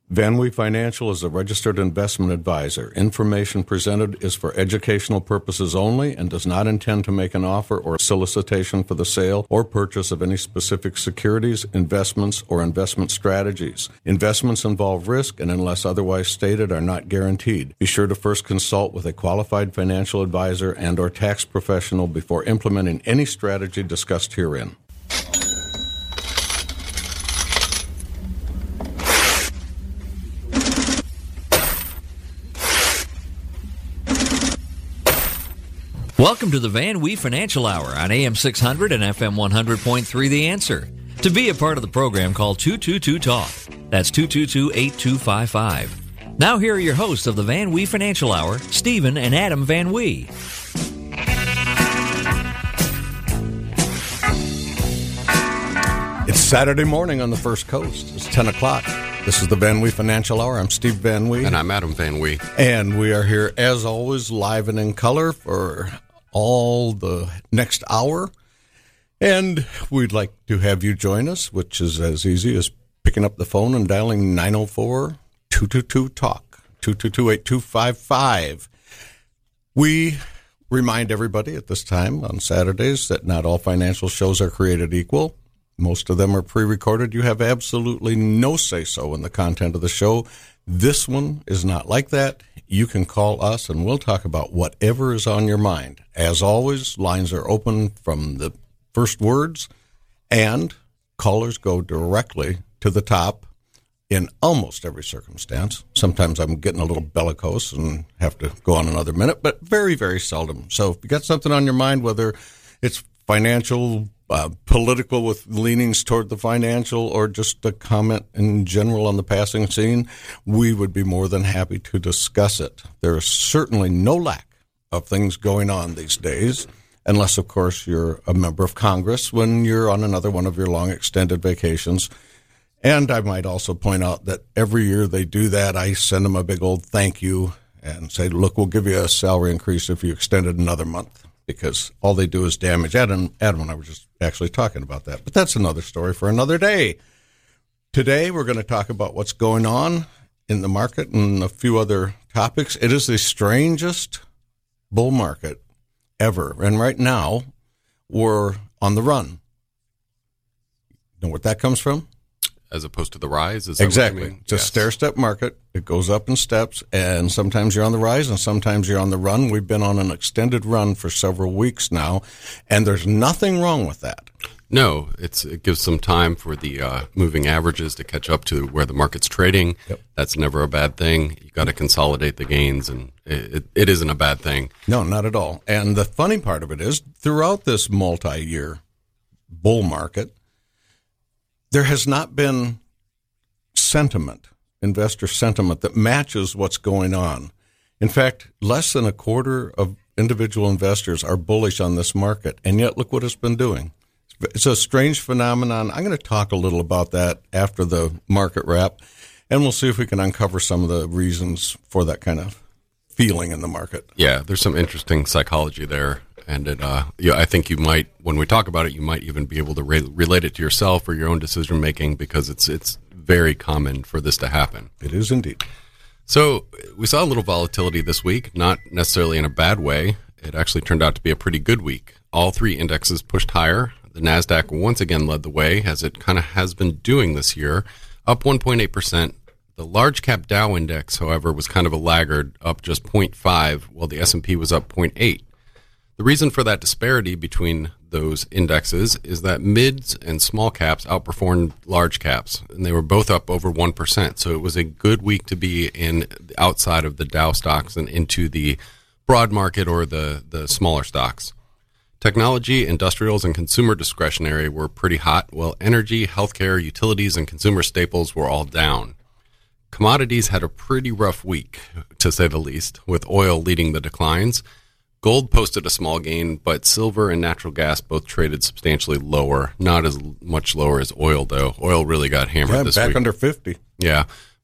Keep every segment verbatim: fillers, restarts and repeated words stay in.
VanWee Financial is a registered investment advisor. Information presented is for educational purposes only and does not intend to make an offer or solicitation for the sale or purchase of any specific securities, investments, or investment strategies. Investments involve risk and, unless otherwise stated, are not guaranteed. Be sure to first consult with a qualified financial advisor and or tax professional before implementing any strategy discussed herein. Welcome to the VanWee Financial Hour on A M six hundred and F M one hundred point three The Answer. To be a part of the program, call two two two talk. That's two two two, eight two five five. Now here are your hosts of the VanWee Financial Hour, Stephen and Adam VanWee. It's Saturday morning on the First Coast. It's ten o'clock. This is the VanWee Financial Hour. I'm Steve VanWee. And I'm Adam VanWee. And we are here, as always, live and in color for all the next hour. And we'd like to have you join us, which is as easy as picking up the phone and dialing nine oh four, two two two, talk, two two two, eight two five five. We remind everybody at this time on Saturdays that not all financial shows are created equal. Most of them are pre-recorded. You have absolutely no say-so in the content of the show. This one is not like that. You can call us, and we'll talk about whatever is on your mind. As always, lines are open from the first words, and callers go directly to the top in almost every circumstance. Sometimes I'm getting a little bellicose and have to go on another minute, but very, very seldom. So if you got something on your mind, whether it's financial, Uh, political with leanings toward the financial, or just a comment in general on the passing scene, we would be more than happy to discuss it. There is certainly no lack of things going on these days, unless, of course, you're a member of Congress when you're on another one of your long extended vacations. And I might also point out that every year they do that, I send them a big old thank you and say, look, we'll give you a salary increase if you extended another month. Because all they do is damage. Adam, Adam and I were just actually talking about that. But that's another story for another day. Today, we're going to talk about what's going on in the market and a few other topics. It is the strangest bull market ever. And right now, we're on the run. Know what that comes from? As opposed to the rise? Is that exactly. What you mean? It's a yes. stair-step market. It goes up in steps, and sometimes you're on the rise, and sometimes you're on the run. We've been on an extended run for several weeks now, and there's nothing wrong with that. No, it's it gives some time for the uh, moving averages to catch up to where the market's trading. Yep. That's never a bad thing. You got to consolidate the gains, and it, it, it isn't a bad thing. No, not at all. And the funny part of it is, throughout this multi-year bull market, there has not been sentiment, investor sentiment, that matches what's going on. In fact, less than a quarter of individual investors are bullish on this market, and yet look what it's been doing. It's a strange phenomenon. I'm going to talk a little about that after the market wrap, and we'll see if we can uncover some of the reasons for that kind of feeling in the market. Yeah, there's some interesting psychology there. And it, uh, yeah, I think you might, when we talk about it, you might even be able to re- relate it to yourself or your own decision making, because it's it's very common for this to happen. It is indeed. So we saw a little volatility this week, not necessarily in a bad way. It actually turned out to be a pretty good week. All three indexes pushed higher. The NASDAQ once again led the way, as it kind of has been doing this year, up one point eight percent. The large cap Dow index, however, was kind of a laggard, up just zero point five, while the S and P was up zero point eight. The reason for that disparity between those indexes is that mids and small caps outperformed large caps, and they were both up over one percent. So it was a good week to be in outside of the Dow stocks and into the broad market or the, the smaller stocks. Technology, industrials, and consumer discretionary were pretty hot, while energy, healthcare, utilities, and consumer staples were all down. Commodities had a pretty rough week, to say the least, with oil leading the declines. Gold posted a small gain, but silver and natural gas both traded substantially lower. Not as much lower as oil, though. Oil really got hammered yeah, this back week. under fifty. Yeah, but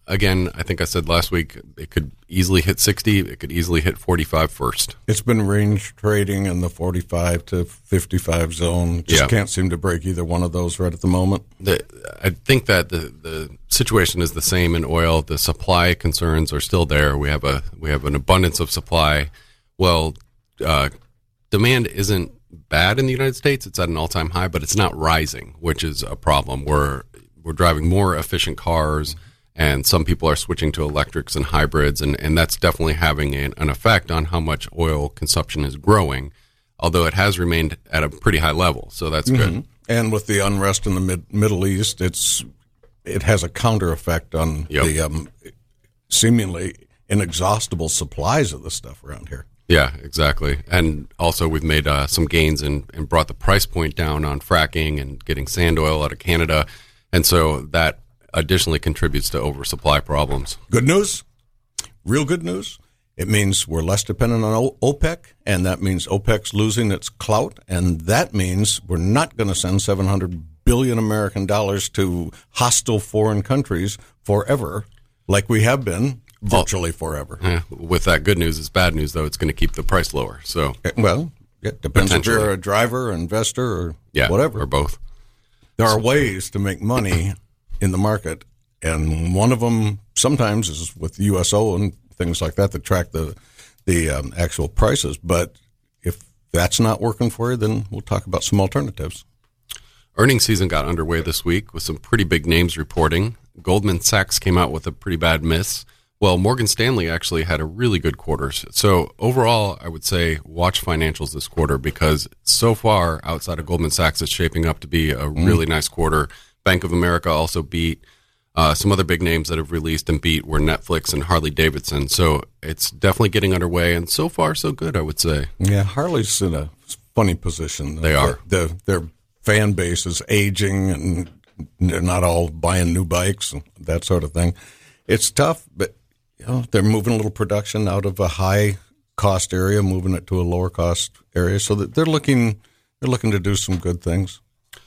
again, I think I said last week, it could easily hit sixty. It could easily hit forty-five first. It's been range trading in the forty-five to fifty-five zone. Just Yeah. can't seem to break either one of those right at the moment. The, I think that the, the situation is the same in oil. The supply concerns are still there. We have a we have an abundance of supply. Well, uh, demand isn't bad in the United States. It's at an all-time high, but it's not rising, which is a problem. We're we're driving more efficient cars, and some people are switching to electrics and hybrids, and, and that's definitely having an, an effect on how much oil consumption is growing, although it has remained at a pretty high level, so that's Mm-hmm. good. And with the unrest in the mid, Middle East, it's it has a counter effect on Yep. the um, seemingly inexhaustible supplies of this stuff around here. Yeah, exactly. And also we've made uh, some gains and, and brought the price point down on fracking and getting sand oil out of Canada, and so that additionally contributes to oversupply problems. Good news, real good news. It means we're less dependent on O- OPEC, and that means OPEC's losing its clout, and that means we're not going to send seven hundred billion American dollars to hostile foreign countries forever, like we have been virtually forever. Eh, with that good news is bad news, though. It's going to keep the price lower. So Eh, Well, it depends if you're Potentially. a driver, investor, or yeah, whatever. or both. There are ways to make money in the market, and one of them sometimes is with U S O and things like that that track the the um, actual prices. But if that's not working for you, then we'll talk about some alternatives. Earnings season got underway this week with some pretty big names reporting. Goldman Sachs came out with a pretty bad miss. Well, Morgan Stanley actually had a really good quarter. So overall, I would say watch financials this quarter, because so far outside of Goldman Sachs, it's shaping up to be a really nice quarter. Bank of America also beat. Uh, some other big names that have released and beat were Netflix and Harley Davidson. So it's definitely getting underway, and so far so good, I would say. Yeah, Harley's in a funny position. They are. The, their fan base is aging, and they're not all buying new bikes and that sort of thing. It's tough, but you know, they're moving a little production out of a high cost area, moving it to a lower cost area, so that they're looking they're looking to do some good things.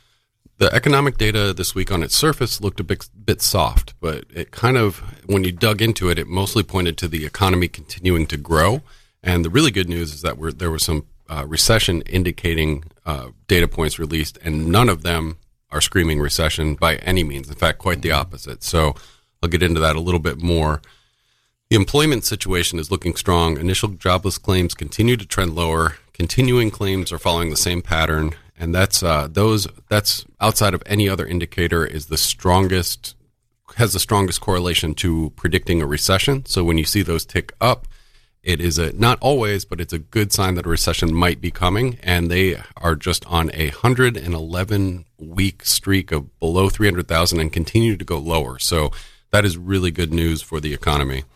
The economic data this week on its surface looked a bit, bit soft, but it kind of, when you dug into it, it mostly pointed to the economy continuing to grow. And the really good news is that we're, there was some uh, recession indicating uh, data points released, and none of them are screaming recession by any means. In fact, quite the opposite. So I'll get into that a little bit more. The employment situation is looking strong. Initial jobless claims continue to trend lower. Continuing claims are following the same pattern. And that's uh, those. That's outside of any other indicator is the strongest, has the strongest correlation to predicting a recession. So when you see those tick up, it is a not always, but it's a good sign that a recession might be coming. And they are just on a one hundred eleven week streak of below three hundred thousand and continue to go lower. So that is really good news for the economy.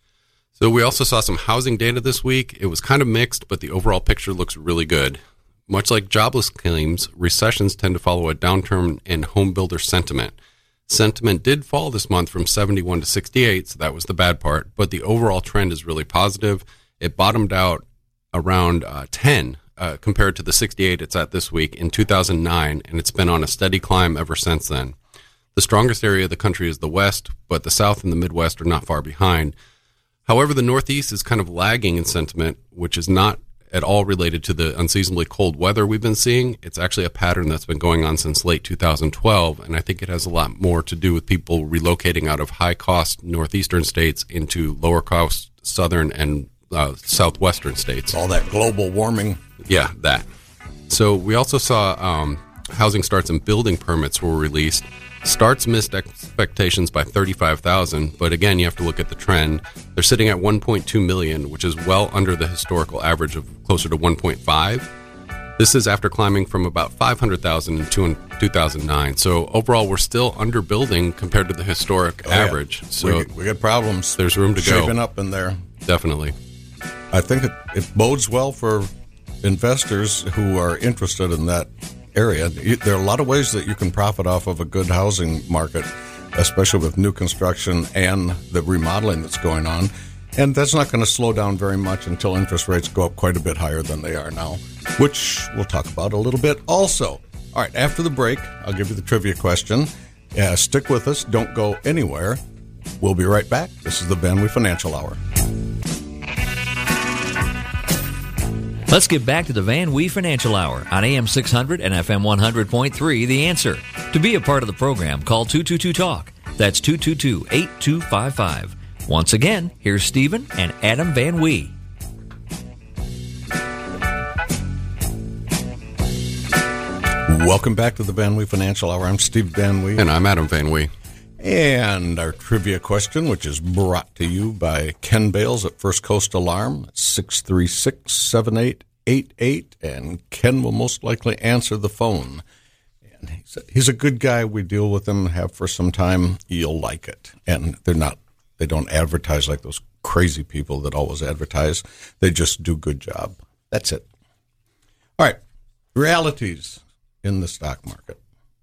So we also saw some housing data this week. It was kind of mixed, but the overall picture looks really good. Much like jobless claims, recessions tend to follow a downturn in home builder sentiment. Sentiment did fall this month from seventy-one to sixty-eight, so that was the bad part, but the overall trend is really positive. It bottomed out around uh, ten uh, compared to the sixty-eight it's at this week in two thousand nine, and it's been on a steady climb ever since then. The strongest area of the country is the West, but the South and the Midwest are not far behind. However, the Northeast is kind of lagging in sentiment, which is not at all related to the unseasonably cold weather we've been seeing. It's actually a pattern that's been going on since late two thousand twelve, and I think it has a lot more to do with people relocating out of high-cost northeastern states into lower-cost southern and uh, southwestern states. All that global warming. Yeah, that. So we also saw um, housing starts and building permits were released. Starts missed expectations by thirty-five thousand, but again, you have to look at the trend. They're sitting at one point two million, which is well under the historical average of closer to one point five. This is after climbing from about five hundred thousand in two thousand nine. So overall, we're still underbuilding compared to the historic Oh, average. yeah. So we, we got problems. there's room to go. Shaping up in there. Definitely. I think it, it bodes well for investors who are interested in that area. There are a lot of ways that you can profit off of a good housing market, especially with new construction and the remodeling that's going on. And that's not going to slow down very much until interest rates go up quite a bit higher than they are now, which we'll talk about a little bit also. All right, after the break, I'll give you the trivia question. Uh, stick with us. Don't go anywhere. We'll be right back. This is the Van Wee Financial Hour. Let's get back to the Van Wee Financial Hour on A M six hundred and F M one hundred point three, The Answer. To be a part of the program, call two two two talk. That's two two two, eight two five five. Once again, here's Stephen and Adam Van Wee. Welcome back to the Van Wee Financial Hour. I'm Steve Van Wee. And I'm Adam Van Wee. And our trivia question, which is brought to you by Ken Bales at First Coast Alarm, six three six, seven eight eight eight, and Ken will most likely answer the phone. And he's a, he's a good guy. We deal with him, have for some time. You'll like it. And they're not, they don't advertise like those crazy people that always advertise. They just do a good job. That's it. All right, realities in the stock market.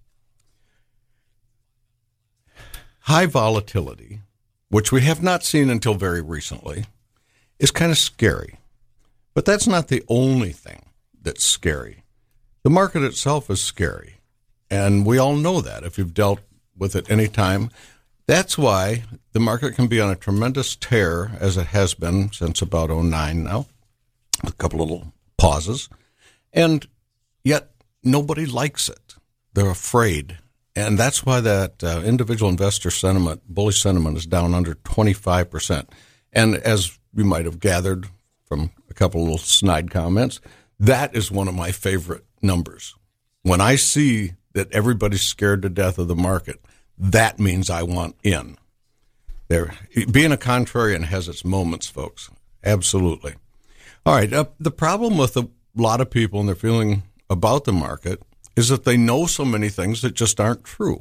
High volatility, which we have not seen until very recently, is kind of scary. But that's not the only thing that's scary. The market itself is scary, and we all know that if you've dealt with it any time. That's why the market can be on a tremendous tear, as it has been since about oh nine now, a couple little pauses, and yet nobody likes it. They're afraid. And that's why that uh, individual investor sentiment, bullish sentiment, is down under twenty-five percent. And as you might have gathered from a couple of little snide comments, that is one of my favorite numbers. When I see that everybody's scared to death of the market, that means I want in. There, being a contrarian has its moments, folks. Absolutely. All right. Uh, the problem with a lot of people and their feeling about the market is that they know so many things that just aren't true.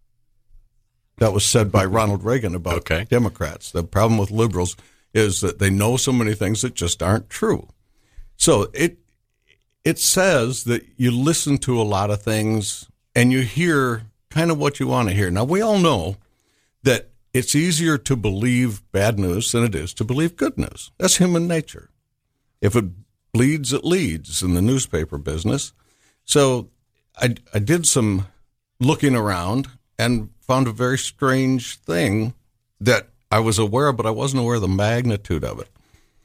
That was said by Ronald Reagan about okay. Democrats. The problem with liberals is that they know so many things that just aren't true. So it it says that you listen to a lot of things and you hear kind of what you want to hear. Now, we all know that it's easier to believe bad news than it is to believe good news. That's human nature. If it bleeds, it leads in the newspaper business. So I, I did some looking around and found a very strange thing that I was aware of, but I wasn't aware of the magnitude of it.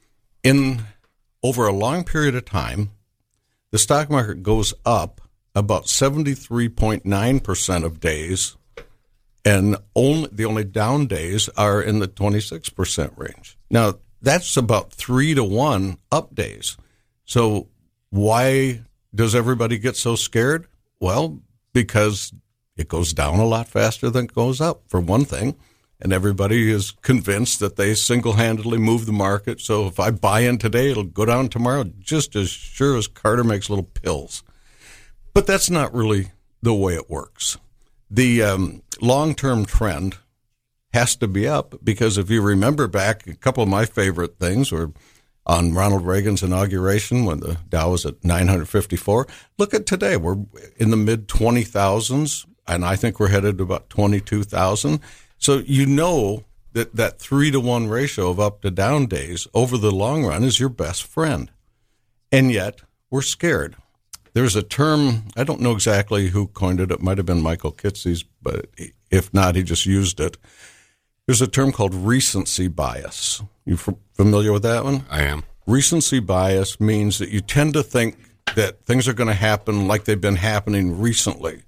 In over a long period of time, the stock market goes up about seventy-three point nine percent of days, and only the only down days are in the twenty-six percent range. Now, that's about three to one up days. So why does everybody get so scared? Well, because it goes down a lot faster than it goes up, for one thing. And everybody is convinced that they single-handedly move the market. So if I buy in today, it'll go down tomorrow, just as sure as Carter makes little pills. But that's not really the way it works. The um, long-term trend has to be up, because if you remember back, a couple of my favorite things were on Ronald Reagan's inauguration when the Dow was at nine hundred fifty-four. Look at today. We're in the mid twenty thousands, and I think we're headed to about twenty-two thousand. So you know that that three to one ratio of up to down days over the long run is your best friend. And yet we're scared. There's a term, I don't know exactly who coined it. It might have been Michael Kitces, but if not, he just used it. There's a term called recency bias. You f- familiar with that one? I am. Recency bias means that you tend to think that things are going to happen like they've been happening recently.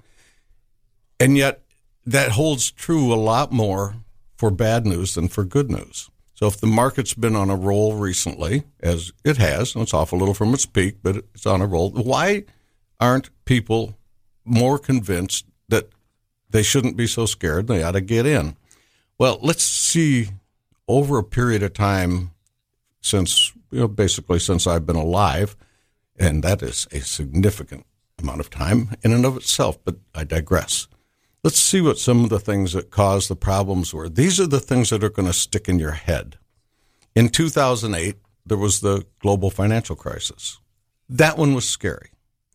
And yet that holds true a lot more for bad news than for good news. So if the market's been on a roll recently, as it has, and it's off a little from its peak, but it's on a roll, why aren't people more convinced that they shouldn't be so scared, they ought to get in? Well, let's see, over a period of time since, you know, basically since I've been alive, and that is a significant amount of time in and of itself, but I digress. Let's see what some of the things that caused the problems were. These are the things that are going to stick in your head. In two thousand eight, there was the global financial crisis. That one was scary.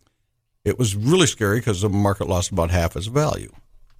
It was really scary because the market lost about half its value.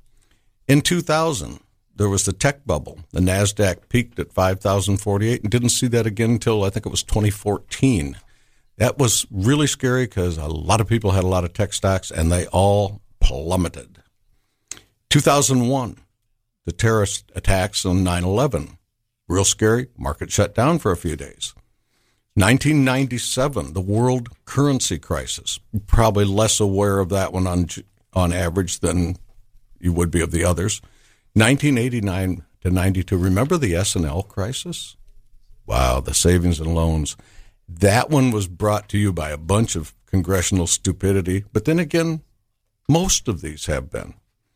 In two thousand, there was the tech bubble. The NASDAQ peaked at five thousand forty-eight and didn't see that again until I think it was twenty fourteen. That was really scary because a lot of people had a lot of tech stocks and they all plummeted. two thousand one, the terrorist attacks on nine eleven. Real scary. Market shut down for a few days. nineteen ninety-seven, the world currency crisis. You're probably less aware of that one on on average than you would be of the others. nineteen eighty-nine to ninety-two. Remember the S and L crisis? Wow, the savings and loans. That one was brought to you by a bunch of congressional stupidity. But then again, most of these have been.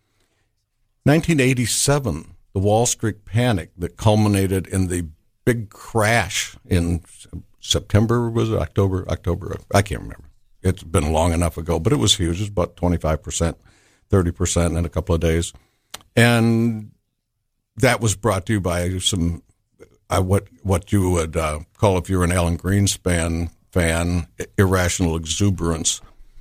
nineteen eighty-seven, the Wall Street panic that culminated in the big crash in September, was it October? October, I can't remember. It's been long enough ago, but it was huge. It was about twenty-five percent, thirty percent in a couple of days. And that was brought to you by some, uh, what what you would uh, call, if you're an Alan Greenspan fan, irrational exuberance.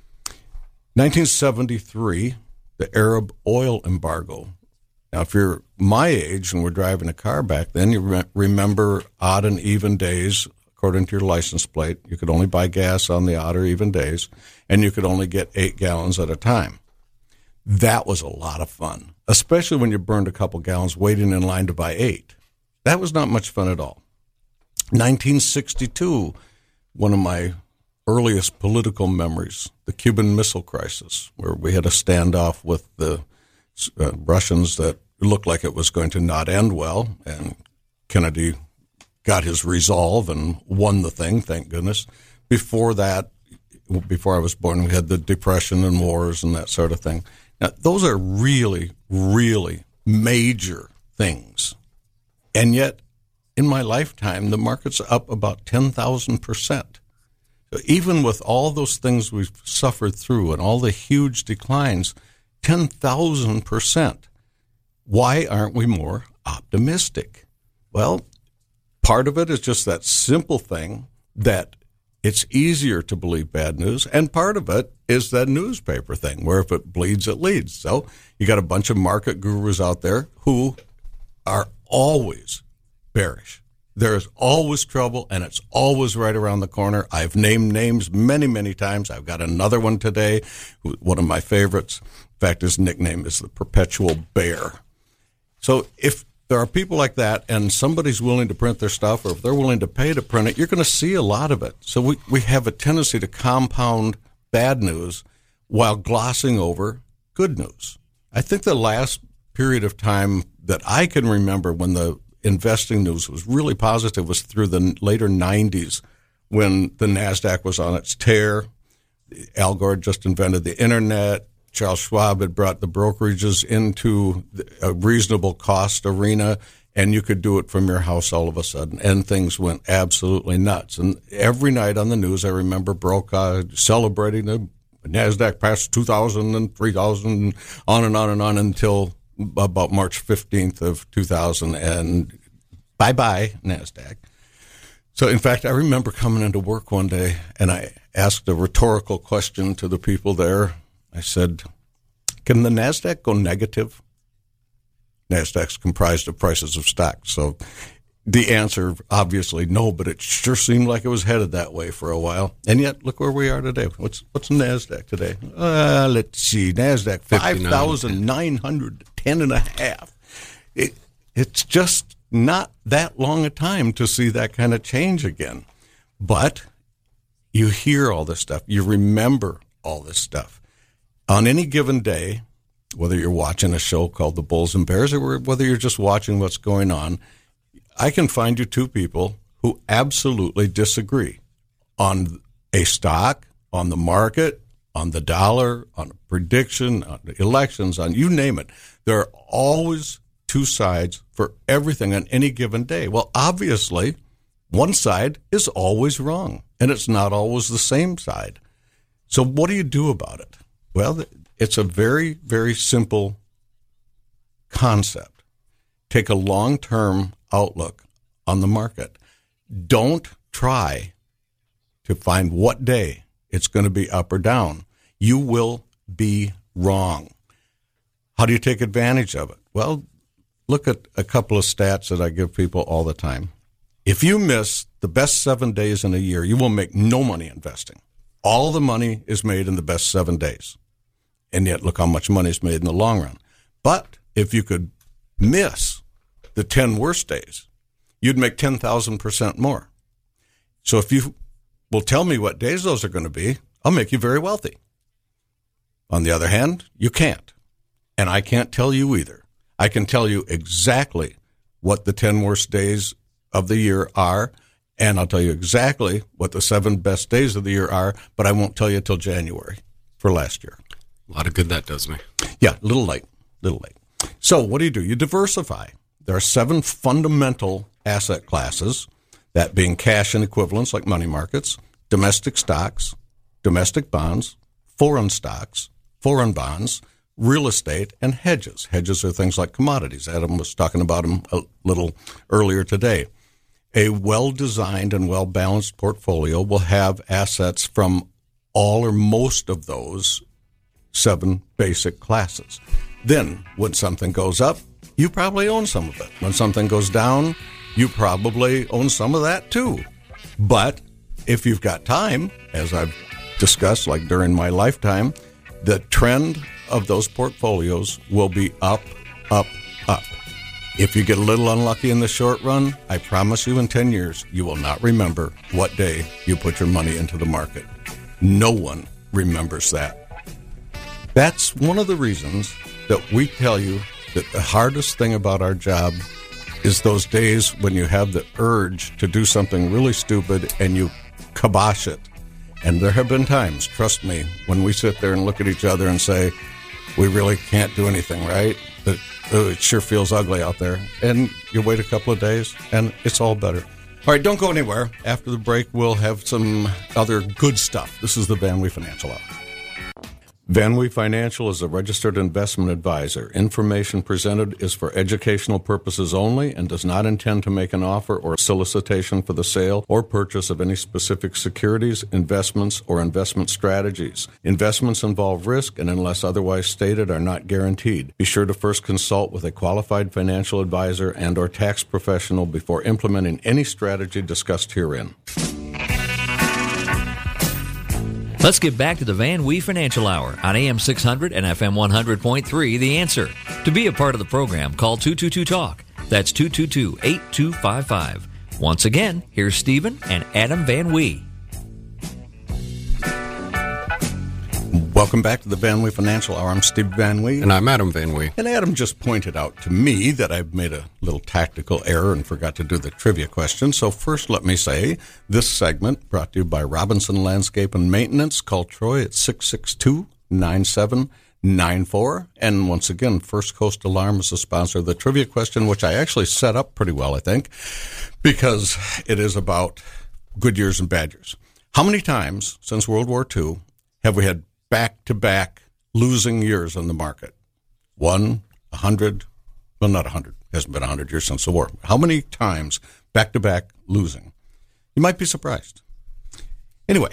nineteen seventy-three, the Arab oil embargo. Now, if you're my age and we're driving a car back then, you re- remember odd and even days. According to your license plate, you could only buy gas on the odd or even days, and you could only get eight gallons at a time. That was a lot of fun, especially when you burned a couple gallons waiting in line to buy eight. That was not much fun at all. nineteen sixty-two, one of my earliest political memories, the Cuban Missile Crisis, where we had a standoff with the uh, Russians that looked like it was going to not end well, and Kennedy got his resolve and won the thing, thank goodness. Before that, before I was born, we had the Depression and wars and that sort of thing. Now, those are really, really major things. And yet, in my lifetime, the market's up about ten thousand percent. So even with all those things we've suffered through and all the huge declines, ten thousand percent. Why aren't we more optimistic? Well, part of it is just that simple thing that it's easier to believe bad news, and part of it is that newspaper thing, where if it bleeds, it leads. So you got a bunch of market gurus out there who are always bearish. There's always trouble, and it's always right around the corner. I've named names many, many times. I've got another one today, one of my favorites. In fact, his nickname is the Perpetual Bear. So if there are people like that, and somebody's willing to print their stuff, or if they're willing to pay to print it, you're going to see a lot of it. So we, we have a tendency to compound bad news while glossing over good news. I think the last period of time that I can remember when the investing news was really positive was through the later nineties, when the NASDAQ was on its tear. Al Gore just invented the internet. Charles Schwab had brought the brokerages into a reasonable cost arena, and you could do it from your house all of a sudden, and things went absolutely nuts. And every night on the news, I remember Brokaw celebrating the NASDAQ past two thousand and three thousand, on and on and on until about March fifteenth of two thousand, and bye-bye, NASDAQ. So, in fact, I remember coming into work one day, and I asked a rhetorical question to the people there. I said, can the NASDAQ go negative? NASDAQ's comprised of prices of stocks. So the answer, obviously, no, but it sure seemed like it was headed that way for a while. And yet, look where we are today. What's what's NASDAQ today? Uh, let's see, NASDAQ, five thousand nine hundred ten and a half. It, it's just not that long a time to see that kind of change again. But you hear all this stuff. You remember all this stuff. On any given day, whether you're watching a show called The Bulls and Bears or whether you're just watching what's going on, I can find you two people who absolutely disagree on a stock, on the market, on the dollar, on a prediction, on elections, on you name it. There are always two sides for everything on any given day. Well, obviously, one side is always wrong, and it's not always the same side. So what do you do about it? Well, it's a very, very simple concept. Take a long-term outlook on the market. Don't try to find what day it's going to be up or down. You will be wrong. How do you take advantage of it? Well, look at a couple of stats that I give people all the time. If you miss the best seven days in a year, you will make no money investing. All the money is made in the best seven days. And yet, look how much money is made in the long run. But if you could miss the ten worst days, you'd make ten thousand percent more. So if you will tell me what days those are going to be, I'll make you very wealthy. On the other hand, you can't. And I can't tell you either. I can tell you exactly what the ten worst days of the year are, and I'll tell you exactly what the seven best days of the year are, but I won't tell you till January for last year. A lot of good that does me. Yeah, a little late, little late. So what do you do? You diversify. There are seven fundamental asset classes, that being cash and equivalents like money markets, domestic stocks, domestic bonds, foreign stocks, foreign bonds, real estate, and hedges. Hedges are things like commodities. Adam was talking about them a little earlier today. A well-designed and well-balanced portfolio will have assets from all or most of those seven basic classes. Then, when something goes up, you probably own some of it. When something goes down, you probably own some of that too. But if you've got time, as I've discussed, like during my lifetime, the trend of those portfolios will be up, up, up. If you get a little unlucky in the short run, I promise you in ten years, you will not remember what day you put your money into the market. No one remembers that. That's one of the reasons that we tell you that the hardest thing about our job is those days when you have the urge to do something really stupid and you kibosh it. And there have been times, trust me, when we sit there and look at each other and say, we really can't do anything, right? But oh, it sure feels ugly out there. And you wait a couple of days and it's all better. All right, don't go anywhere. After the break, we'll have some other good stuff. This is the Van Wee Financial Hour. Van Wee Financial is a registered investment advisor. Information presented is for educational purposes only and does not intend to make an offer or solicitation for the sale or purchase of any specific securities, investments, or investment strategies. Investments involve risk and, unless otherwise stated, are not guaranteed. Be sure to first consult with a qualified financial advisor and or tax professional before implementing any strategy discussed herein. Let's get back to the Van Wee Financial Hour on A M six hundred and F M one hundred point three, The Answer. To be a part of the program, call two two two talk. That's two two two, eight two five five. Once again, here's Stephen and Adam Van Wee. Welcome back to the Van Wee Financial Hour. I'm Steve Van Wee. And I'm Adam Van Wee. And Adam just pointed out to me that I've made a little tactical error and forgot to do the trivia question. So first, let me say, this segment brought to you by Robinson Landscape and Maintenance. Call Troy at six six two, nine seven nine four. And once again, First Coast Alarm is the sponsor of the trivia question, which I actually set up pretty well, I think, because it is about good years and bad years. How many times since World War Two have we had back-to-back losing years in the market? One, a hundred, well, not a hundred. It hasn't been a hundred years since the war. How many times back-to-back losing? You might be surprised. Anyway,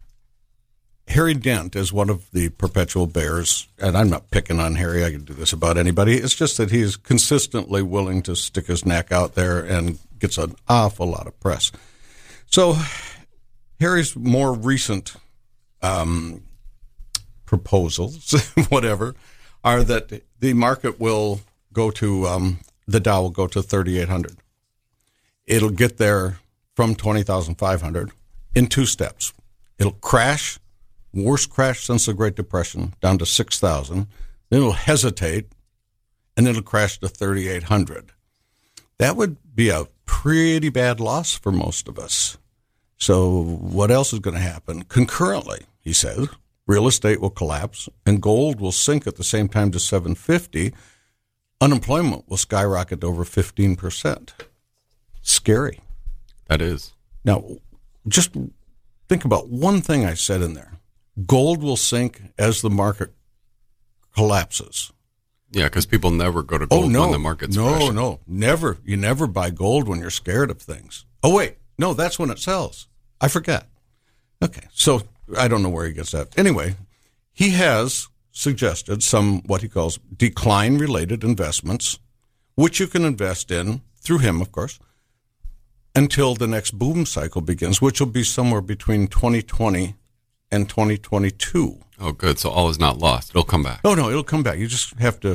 Harry Dent is one of the perpetual bears, and I'm not picking on Harry. I can do this about anybody. It's just that he's consistently willing to stick his neck out there and gets an awful lot of press. So Harry's more recent um proposals, whatever, are that the market will go to, um, the Dow will go to thirty-eight hundred. It'll get there from twenty thousand five hundred in two steps. It'll crash, worst crash since the Great Depression, down to six thousand. Then it'll hesitate, and it'll crash to thirty-eight hundred. That would be a pretty bad loss for most of us. So what else is going to happen? Concurrently, he says, real estate will collapse, and gold will sink at the same time to seven fifty. Unemployment will skyrocket to over fifteen percent. Scary. That is. Now, just think about one thing I said in there. Gold will sink as the market collapses. Yeah, because people never go to gold oh, no. when the market's No, crashing. no, never. You never buy gold when you're scared of things. Oh, wait. No, that's when it sells. I forgot. Okay, so I don't know where he gets that. Anyway, he has suggested some what he calls decline-related investments, which you can invest in, through him, of course, until the next boom cycle begins, which will be somewhere between twenty twenty and twenty twenty-two. Oh, good. So all is not lost. It'll come back. Oh, no, it'll come back. You just have to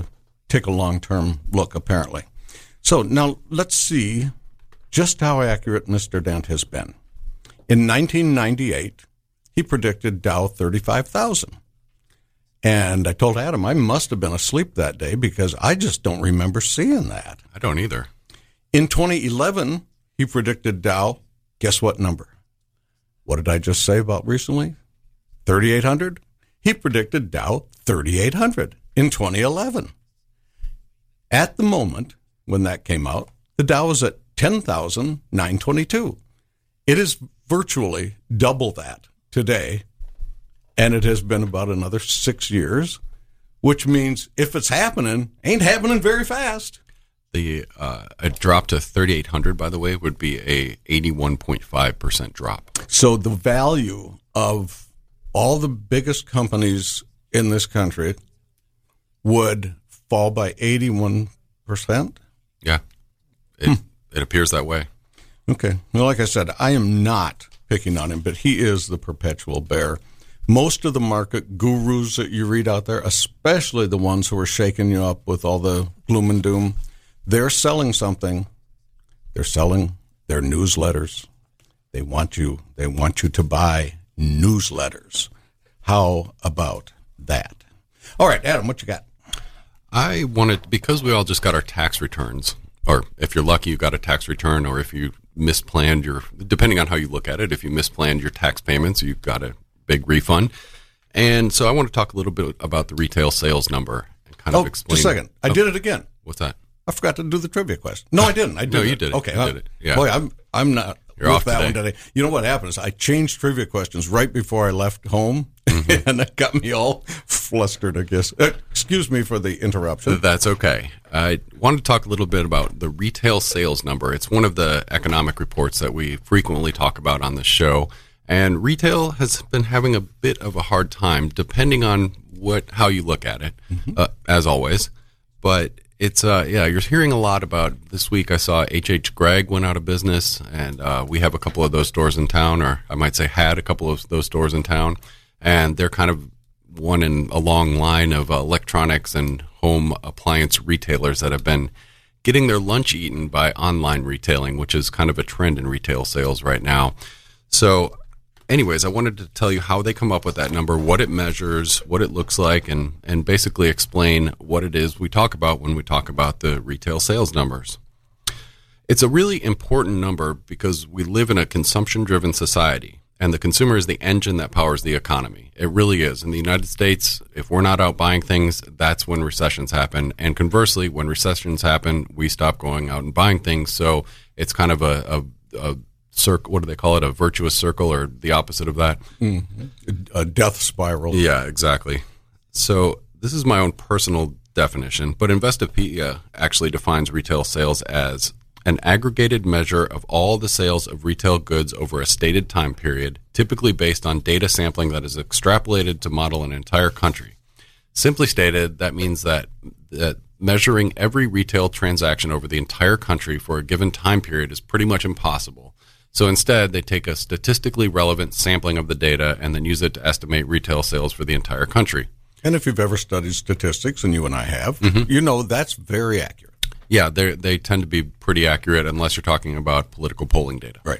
take a long-term look, apparently. So now let's see just how accurate Mister Dent has been. In nineteen ninety-eight, he predicted Dow thirty-five thousand. And I told Adam I must have been asleep that day because I just don't remember seeing that. I don't either. In twenty eleven, he predicted Dow, guess what number? What did I just say about recently? thirty-eight hundred? He predicted Dow thirty-eight hundred in twenty eleven. At the moment when that came out, the Dow was at ten thousand nine hundred twenty-two. It is virtually double that today, and it has been about another six years, which means if it's happening, ain't happening very fast. The uh, a drop to thirty-eight hundred, by the way, would be a eighty-one point five percent drop. So the value of all the biggest companies in this country would fall by eighty-one percent? Yeah, it, hmm. it appears that way. Okay. Well, like I said, I am not picking on him, but he is the perpetual bear. Most of the market gurus that you read out there, especially the ones who are shaking you up with all the gloom and doom, they're selling something. They're selling their newsletters. They want you, they want you to buy newsletters. How about that? All right, Adam, what you got? I wanted, because we all just got our tax returns, or if you're lucky, you got a tax return, or if you misplanned your, depending on how you look at it, if you misplanned your tax payments, you got a big refund. And so I want to talk a little bit about the retail sales number and kind oh, of explain. Just a second. I oh, did it again. What's that? I forgot to do the trivia question. No, I didn't. I did no, it. you did it. Okay. You I, did it. Yeah. Boy, I'm I'm not You're with off that today. one today. You know what happened is I changed trivia questions right before I left home, mm-hmm. and that got me all flustered, I guess. Uh, excuse me for the interruption. That's okay. I wanted to talk a little bit about the retail sales number. It's one of the economic reports that we frequently talk about on the show. And retail has been having a bit of a hard time, depending on what how you look at it, mm-hmm. uh, as always. But it's, uh, yeah, you're hearing a lot about, this week I saw H H. Gregg went out of business, and uh, we have a couple of those stores in town, or I might say had a couple of those stores in town. And they're kind of one in a long line of uh, electronics and home appliance retailers that have been getting their lunch eaten by online retailing, which is kind of a trend in retail sales right now. So anyways, I wanted to tell you how they come up with that number, what it measures, what it looks like, and, and basically explain what it is we talk about when we talk about the retail sales numbers. It's a really important number because we live in a consumption-driven society, and the consumer is the engine that powers the economy. It really is. In the United States, if we're not out buying things, that's when recessions happen. And conversely, when recessions happen, we stop going out and buying things. So it's kind of a, a, a circle, what do they call it, a virtuous circle, or the opposite of that? Mm-hmm. A death spiral. Yeah, exactly. So this is my own personal definition, but Investopedia actually defines retail sales as an aggregated measure of all the sales of retail goods over a stated time period, typically based on data sampling that is extrapolated to model an entire country. Simply stated, that means that, that measuring every retail transaction over the entire country for a given time period is pretty much impossible. So instead, they take a statistically relevant sampling of the data and then use it to estimate retail sales for the entire country. And if you've ever studied statistics, and you and I have, mm-hmm. you know that's very accurate. Yeah, they they tend to be pretty accurate unless you're talking about political polling data. Right.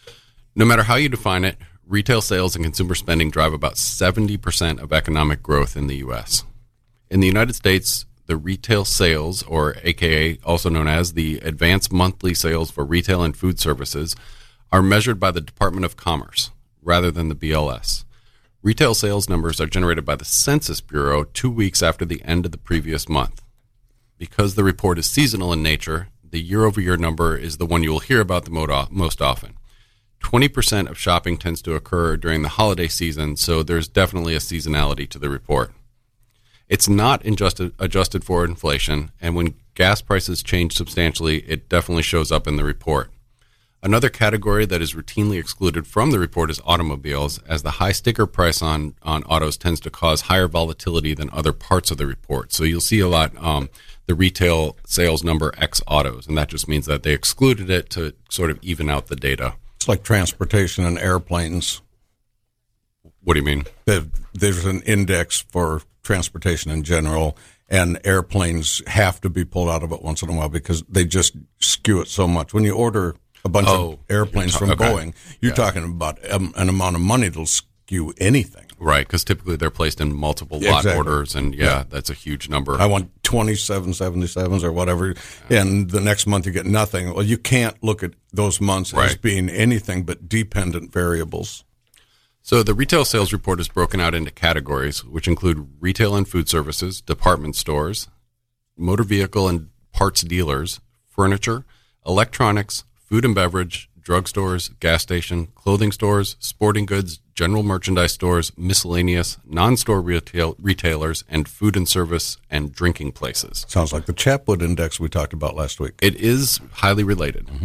No matter how you define it, retail sales and consumer spending drive about seventy percent of economic growth in the U S. In the United States, the retail sales, or A K A also known as the advanced monthly sales for retail and food services, are measured by the Department of Commerce rather than the B L S. Retail sales numbers are generated by the Census Bureau two weeks after the end of the previous month. Because the report is seasonal in nature, the year-over-year number is the one you will hear about the most often. twenty percent of shopping tends to occur during the holiday season, so there's definitely a seasonality to the report. It's not adjusted, adjusted for inflation, and when gas prices change substantially, it definitely shows up in the report. Another category that is routinely excluded from the report is automobiles, as the high sticker price on, on autos tends to cause higher volatility than other parts of the report. So you'll see a lot um, the retail sales number X autos, and that just means that they excluded it to sort of even out the data. It's like transportation and airplanes. What do you mean? There's an index for transportation in general, and airplanes have to be pulled out of it once in a while because they just skew it so much. When you order a bunch Oh, of airplanes ta- from okay. Boeing, you're Yeah. talking about um, an amount of money that'll skew anything. Right, because typically they're placed in multiple Yeah, lot exactly. orders, and yeah, Yeah. that's a huge number. I want twenty-seven seventy-sevens or whatever, and the next month you get nothing. Well, you can't look at those months as Right. being anything but dependent variables. So the retail sales report is broken out into categories, which include retail and food services, department stores, motor vehicle and parts dealers, furniture, electronics, food and beverage, drugstores, gas station, clothing stores, sporting goods, general merchandise stores, miscellaneous, non-store retail, retailers, and food and service and drinking places. Sounds like the Chapwood Index we talked about last week. It is highly related. Mm-hmm.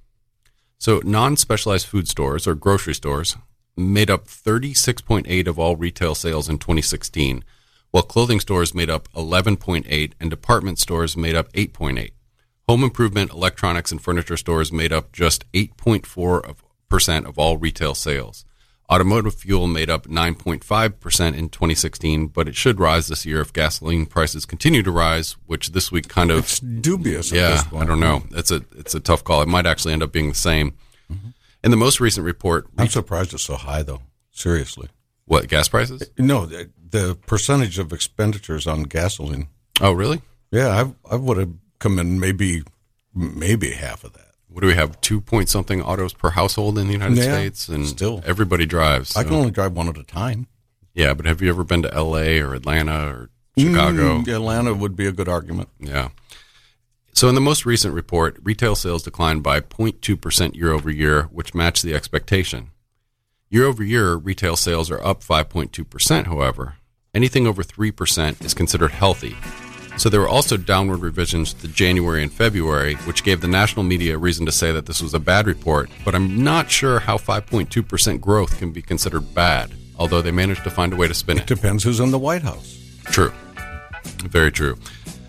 So non-specialized food stores or grocery stores made up thirty-six point eight of all retail sales in twenty sixteen, while clothing stores made up eleven point eight and department stores made up eight point eight. Home improvement, electronics, and furniture stores made up just eight point four percent of all retail sales. Automotive fuel made up nine point five percent in twenty sixteen, but it should rise this year if gasoline prices continue to rise, which this week kind of... It's dubious at Yeah, this point. I don't know. It's a it's a tough call. It might actually end up being the same. Mm-hmm. In the most recent report, I'm surprised it's so high, though. Seriously. what, gas prices? No, the, the percentage of expenditures on gasoline. Oh, really? Yeah, I I would have come in maybe maybe half of that. What do we have? Two point something autos per household in the United Yeah, States, and still. everybody drives. I so- can only drive one at a time. Yeah, but have you ever been to L A or Atlanta or Chicago? Mm, Atlanta would be a good argument. Yeah. So in the most recent report, retail sales declined by zero point two percent year over year, which matched the expectation. Year over year, retail sales are up five point two percent, however. Anything over three percent is considered healthy. So there were also downward revisions to January and February, which gave the national media a reason to say that this was a bad report, but I'm not sure how five point two percent growth can be considered bad, although they managed to find a way to spin it. Depends who's in the White House. True. Very true.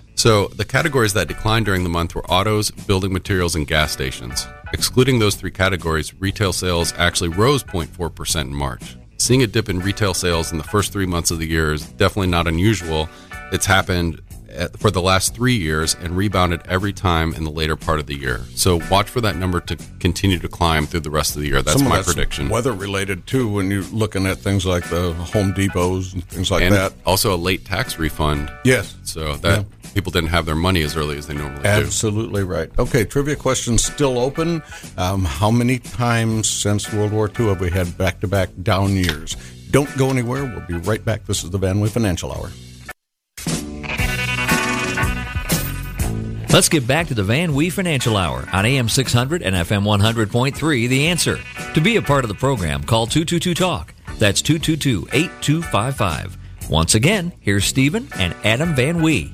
So the categories that declined during the month were autos, building materials, and gas stations. Excluding those three categories, retail sales actually rose zero point four percent in March. Seeing a dip in retail sales in the first three months of the year is definitely not unusual. It's happened for the last three years and rebounded every time in the later part of the year. So watch for that number to continue to climb through the rest of the year. That's Some of my that's prediction. Weather related too, when you're looking at things like the Home Depots and things like And that. also a late tax refund. Yes, So that people didn't have their money as early as they normally do. absolutely right. Okay, trivia questions still open. Um, how many times since World War Two have we had back-to-back down years? Don't go anywhere. We'll be right back. This is the Van Wee Financial Hour. Let's get back to the Van Wee Financial Hour on A M six hundred and F M one hundred point three, The Answer. To be a part of the program, call two two two talk. That's two two two, eight two five five. Once again, here's Stephen and Adam Van Wee.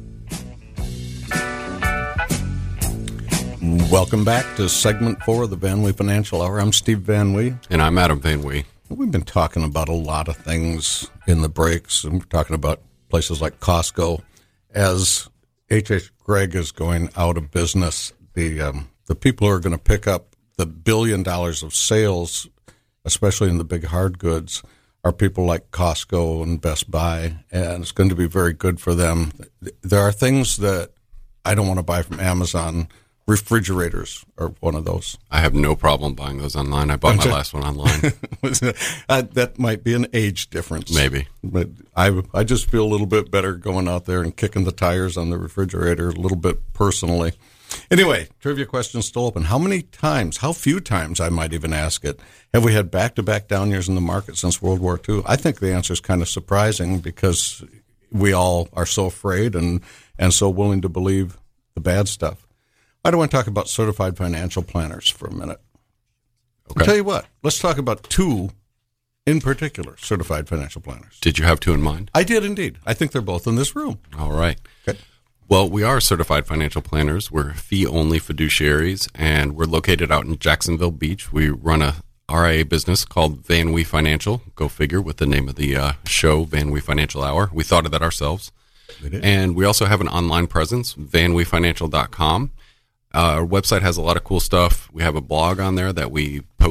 Welcome back to segment four of the Van Wee Financial Hour. I'm Steve Van Wee. And I'm Adam Van Wee. We've been talking about a lot of things in the breaks, and we're talking about places like Costco. As H H. Gregg is going out of business, the um, the people who are going to pick up the billion dollars of sales, especially in the big hard goods, are people like Costco and Best Buy, and it's going to be very good for them. There are things that I don't want to buy from Amazon. Refrigerators are one of those. I have no problem buying those online. I bought my last one online. uh, that might be an age difference. Maybe. But I, I just feel a little bit better going out there and kicking the tires on the refrigerator a little bit personally. Anyway, trivia questions still open. How many times, how few times, I might even ask it, have we had back-to-back down years in the market since World War Two? I think the answer is kind of surprising because we all are so afraid and, and so willing to believe the bad stuff. I don't want to talk about certified financial planners for a minute. Okay. I'll tell you what, let's talk about two in particular certified financial planners. Did you have two in mind? I did indeed. I think they're both in this room. All right. Okay. Well, we are certified financial planners. We're fee-only fiduciaries, and we're located out in Jacksonville Beach. We run a R I A business called Van Wee Financial. Go figure with the name of the uh, show, Van Wee Financial Hour. We thought of that ourselves. We did. And we also have an online presence, van wee financial dot com. Uh, our website has a lot of cool stuff. We have a blog on there that we post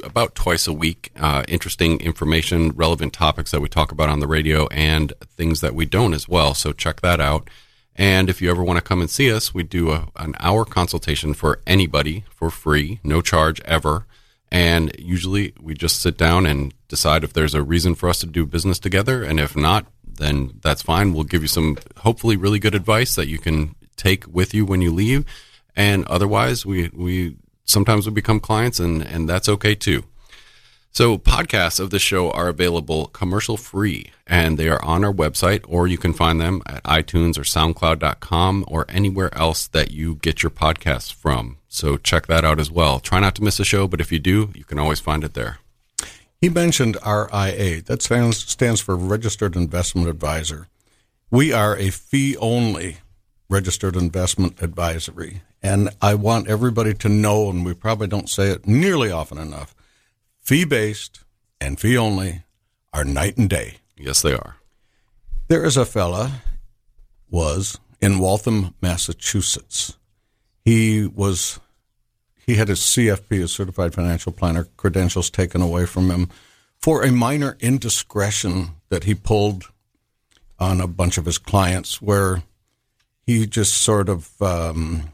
about twice a week. Uh, interesting information, relevant topics that we talk about on the radio, and things that we don't as well. So check that out. And if you ever want to come and see us, we do a, an hour consultation for anybody for free, no charge ever. And usually we just sit down and decide if there's a reason for us to do business together. And if not, then that's fine. We'll give you some hopefully really good advice that you can take with you when you leave. And otherwise, we, we sometimes we become clients, and, and that's okay too. So podcasts of the show are available commercial free, and they are on our website, or you can find them at iTunes or SoundCloud dot com or anywhere else that you get your podcasts from. So check that out as well. Try not to miss a show, but if you do, you can always find it there. He mentioned R I A. That stands, stands for Registered Investment Advisor. We are a fee-only registered investment advisory. And I want everybody to know, and we probably don't say it nearly often enough, fee-based and fee-only are night and day. Yes, they are. There is a fella, was, in Waltham, Massachusetts. He was, he had his C F P, his Certified Financial Planner, credentials taken away from him for a minor indiscretion that he pulled on a bunch of his clients, where he just sort of um,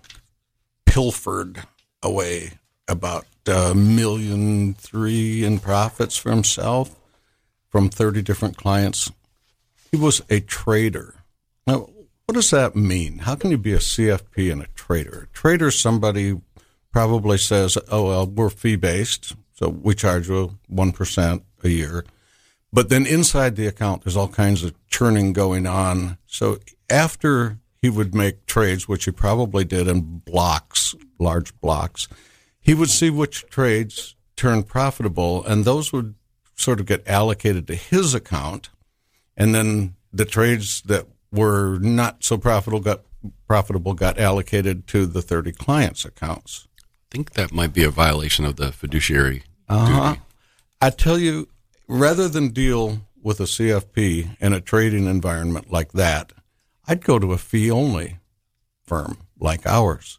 pilfered away about a million three in profits for himself from thirty different clients. He was a trader. Now, what does that mean? How can you be a C F P and a trader? A trader is somebody probably says, oh, well, we're fee-based, so we charge you one percent a year. But then inside the account, there's all kinds of churning going on. So after he would make trades, which he probably did in blocks, large blocks, he would see which trades turned profitable, and those would sort of get allocated to his account. And then the trades that were not so profitable got profitable got allocated to the thirty clients' accounts. I think that might be a violation of the fiduciary Uh-huh. duty. I tell you, rather than deal with a C F P in a trading environment like that, I'd go to a fee-only firm like ours.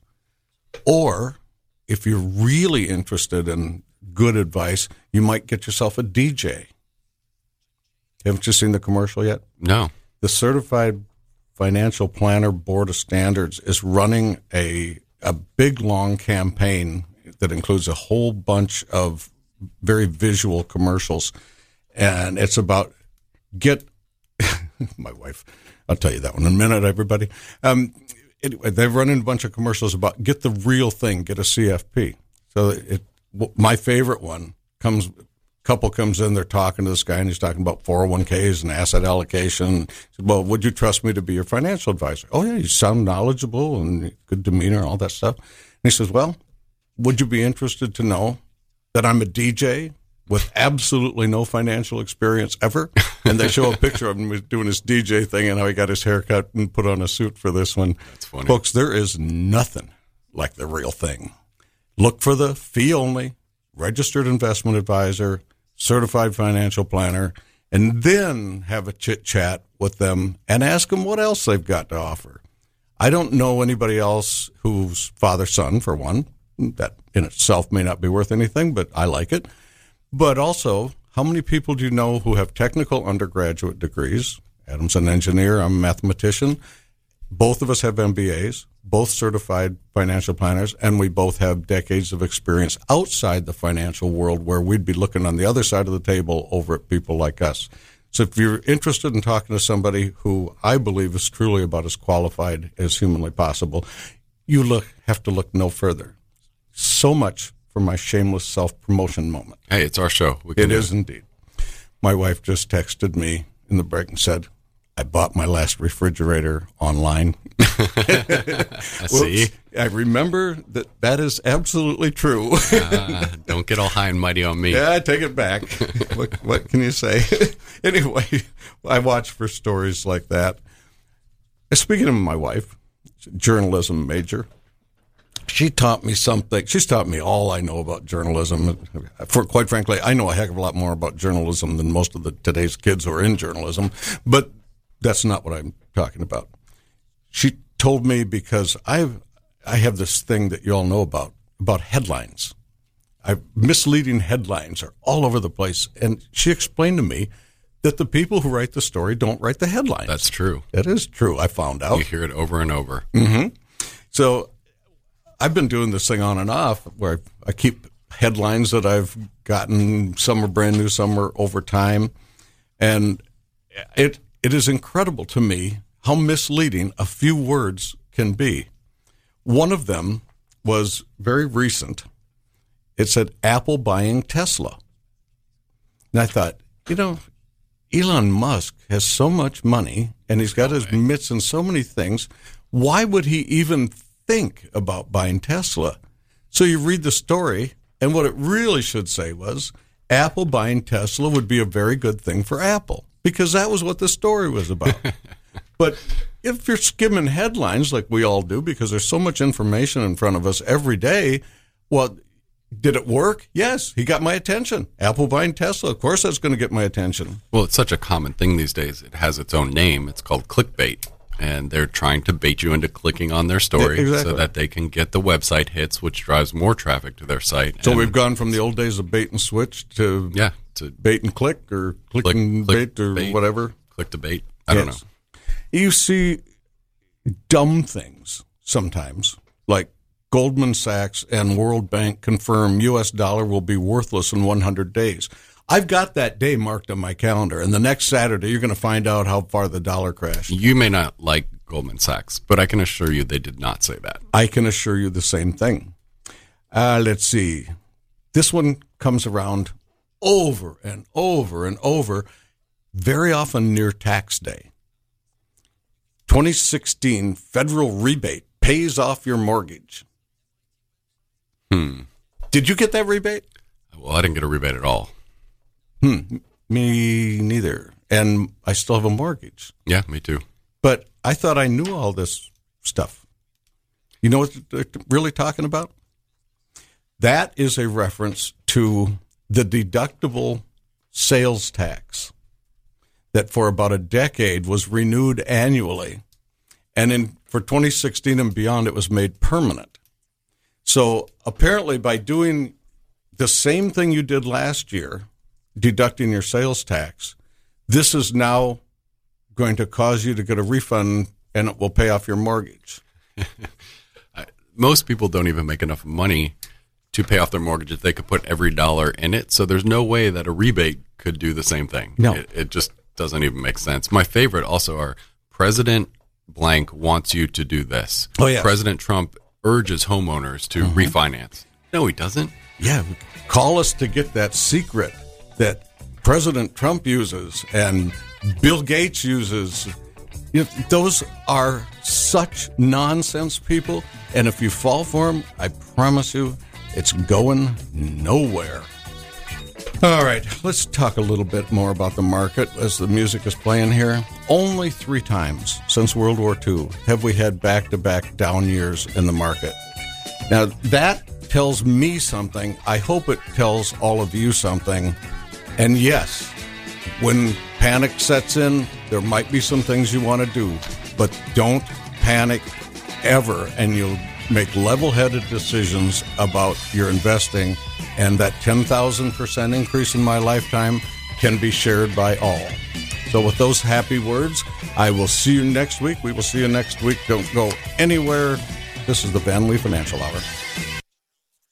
Or if you're really interested in good advice, you might get yourself a D J. Haven't you seen the commercial yet? No. The Certified Financial Planner Board of Standards is running a a big, long campaign that includes a whole bunch of very visual commercials. And it's about get my wife. I'll tell you that one in a minute, everybody. Um, anyway, they're running a bunch of commercials about get the real thing, get a C F P. So it, my favorite one comes, couple comes in, they're talking to this guy, and he's talking about four oh one k's and asset allocation. He said, well, would you trust me to be your financial advisor? Oh, yeah, you sound knowledgeable and good demeanor, all that stuff. And he says, well, would you be interested to know that I'm a D J with absolutely no financial experience ever? And they show a picture of him doing his D J thing and how he got his hair cut and put on a suit for this one. That's funny. Folks, there is nothing like the real thing. Look for the fee-only, registered investment advisor, certified financial planner, and then have a chit-chat with them and ask them what else they've got to offer. I don't know anybody else who's father-son, for one. That in itself may not be worth anything, but I like it. But also, how many people do you know who have technical undergraduate degrees? Adam's an engineer, I'm a mathematician. Both of us have M B As, both certified financial planners, and we both have decades of experience outside the financial world where we'd be looking on the other side of the table over at people like us. So if you're interested in talking to somebody who I believe is truly about as qualified as humanly possible, you look have to look no further. So much for my shameless self-promotion moment. Hey, it's our show. We can It do is indeed. My wife just texted me in the break and said, I bought my last refrigerator online. See? I remember that that is absolutely true. uh, don't get all high and mighty on me. Yeah, I take it back. what, what can you say? Anyway, I watch for stories like that. Speaking of my wife, journalism major, she taught me something. She's taught me all I know about journalism. For quite frankly, I know a heck of a lot more about journalism than most of the today's kids who are in journalism, but that's not what I'm talking about. She told me because I've I have this thing that you all know about about headlines. I, misleading headlines are all over the place. And she explained to me that the people who write the story don't write the headlines. That's true. That is true. I found out. You hear it over and over. Mm-hmm. So I've been doing this thing on and off where I keep headlines that I've gotten. Some are brand new, some are over time. And it it is incredible to me how misleading a few words can be. One of them was very recent. It said Apple buying Tesla. And I thought, you know, Elon Musk has so much money and he's got his mitts in so many things. Why would he even think about buying Tesla? So you read the story, and what it really should say was Apple buying Tesla would be a very good thing for Apple, because that was what the story was about. But if you're skimming headlines like we all do, because there's so much information in front of us every day, well, did it work? Yes, he got my attention. Apple buying Tesla, of course that's going to get my attention. Well, it's such a common thing these days. It has its own name. It's called clickbait. And they're trying to bait you into clicking on their story Yeah, exactly. so that they can get the website hits, which drives more traffic to their site. So and we've gone from the old days of bait and switch to yeah, to bait and click or click, click and click bait or bait, whatever. Click to bait. I don't Yes. know. You see dumb things sometimes, like Goldman Sachs and World Bank confirm U S dollar will be worthless in one hundred days. I've got that day marked on my calendar, and the next Saturday you're going to find out how far the dollar crashed. You may not like Goldman Sachs, but I can assure you they did not say that. I can assure you the same thing. Uh, let's see. This one comes around over and over and over, very often near tax day. twenty sixteen federal rebate pays off your mortgage. Hmm. Did you get that rebate? Well, I didn't get a rebate at all. Hmm. Me neither. And I still have a mortgage. Yeah, me too. But I thought I knew all this stuff. You know what they're really talking about? That is a reference to the deductible sales tax that for about a decade was renewed annually. And in for twenty sixteen and beyond, it was made permanent. So apparently by doing the same thing you did last year, deducting your sales tax, this is now going to cause you to get a refund, and it will pay off your mortgage. Most people don't even make enough money to pay off their mortgage if they could put every dollar in it. So there's no way that a rebate could do the same thing. No. It, it just doesn't even make sense. My favorite also are President blank wants you to do this. Oh, yeah. President Trump urges homeowners to mm-hmm. refinance. No, he doesn't. Yeah. Call us to get that secret that President Trump uses and Bill Gates uses. You know, those are such nonsense people. And if you fall for them, I promise you, it's going nowhere. All right, let's talk a little bit more about the market as the music is playing here. Only three times since World War Two have we had back-to-back down years in the market. Now, that tells me something. I hope it tells all of you something. And yes, when panic sets in, there might be some things you want to do, but don't panic ever, and you'll make level-headed decisions about your investing, and that ten thousand percent increase in my lifetime can be shared by all. So with those happy words, I will see you next week. We will see you next week. Don't go anywhere. This is the Van Lee Financial Hour.